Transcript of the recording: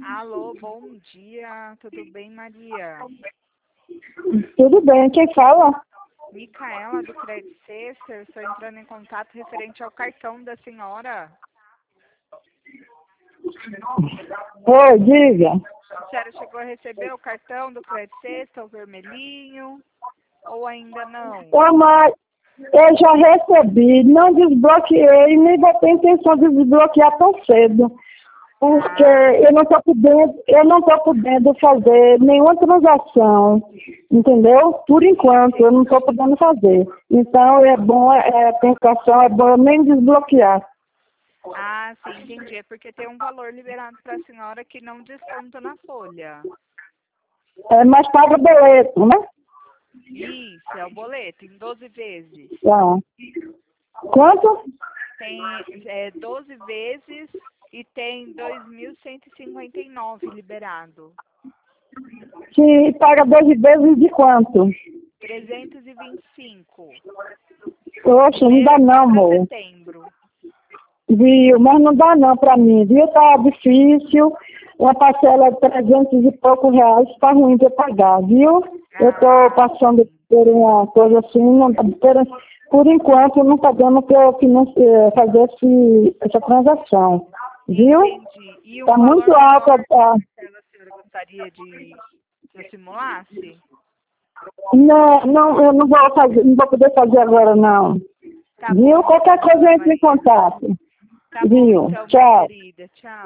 Alô, bom dia. Tudo bem, Maria? Tudo bem, quem fala? Micaela, do Credit Sexta. Estou entrando em contato referente ao cartão da senhora. Oi, diga. A senhora chegou a receber o cartão do Credit Sexta, o vermelhinho? Ou ainda não? Mas eu já recebi, não desbloqueei, nem vou ter intenção de desbloquear tão cedo. Porque eu não tô podendo fazer nenhuma transação, entendeu? Por enquanto, eu não estou podendo fazer. Então, é bom, tentação, é bom eu nem desbloquear. Ah, sim, entendi. É porque tem um valor liberado para a senhora que não desconta na folha. Mas paga boleto, né? Isso, é o boleto, em 12 vezes. Tá. Quanto? Tem 12 vezes e tem 2.159 liberado. Que paga 12 vezes de quanto? 325. Poxa, não dá não, Para amor. setembro. Viu? Mas não dá não pra mim, viu? Tá difícil. Uma parcela de 300 e poucos reais tá ruim de pagar, viu? Eu tô passando por uma coisa assim, não, por enquanto não tá dando pra eu fazer essa transação, viu? Entendi. E Tá um muito valor alta. menor que a senhora gostaria que eu simulasse? Não, eu não vou fazer, não vou poder fazer agora não. Tá Viu? bom, Qualquer então, coisa dona entre em Maria. contato. Tá bom, Viu? então, minha Tchau. querida. Tchau.